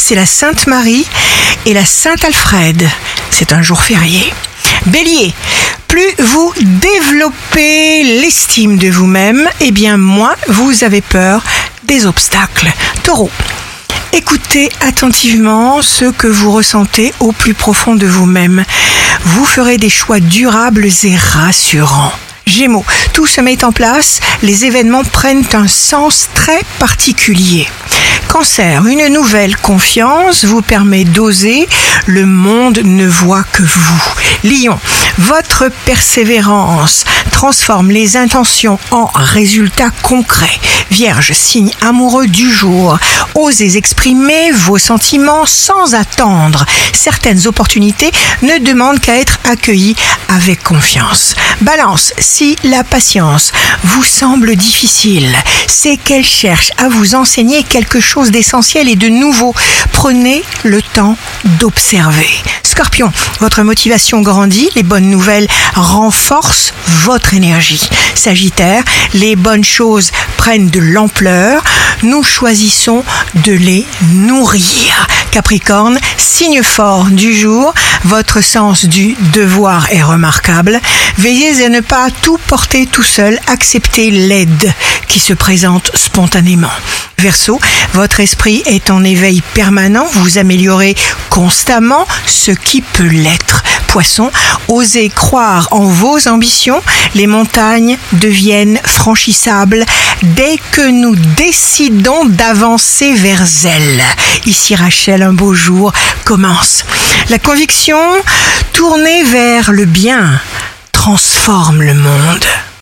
c'est la Sainte Marie et la Saint Alfred. C'est un jour férié. Bélier, plus vous développez l'estime de vous-même, et bien moins vous avez peur des obstacles. Taureau, écoutez attentivement ce que vous ressentez au plus profond de vous-même. Vous ferez des choix durables et rassurants. Gémeaux, tout se met en place, les événements prennent un sens très particulier. Cancer, une nouvelle confiance vous permet d'oser, le monde ne voit que vous. Lion, votre persévérance transforme les intentions en résultats concrets. Vierge, signe amoureux du jour, osez exprimer vos sentiments sans attendre. Certaines opportunités ne demandent qu'à être accueillies avec confiance. Balance, si la patience vous semble difficile, c'est qu'elle cherche à vous enseigner quelque chose d'essentiel et de nouveau. Prenez le temps d'observer. Scorpion, votre motivation grandit, les bonnes nouvelles renforcent votre énergie. Sagittaire, les bonnes choses prennent de l'ampleur, nous choisissons de les nourrir. Capricorne, signe fort du jour, votre sens du devoir est remarquable. Veillez à ne pas tout porter tout seul, acceptez l'aide qui se présente spontanément. Verseau, votre esprit est en éveil permanent, vous améliorez constamment ce qui peut l'être. Poisson, osez croire en vos ambitions, les montagnes deviennent franchissables dès que nous décidons d'avancer vers elles. Ici Rachel, un beau jour commence. La conviction, tournée vers le bien, transforme le monde.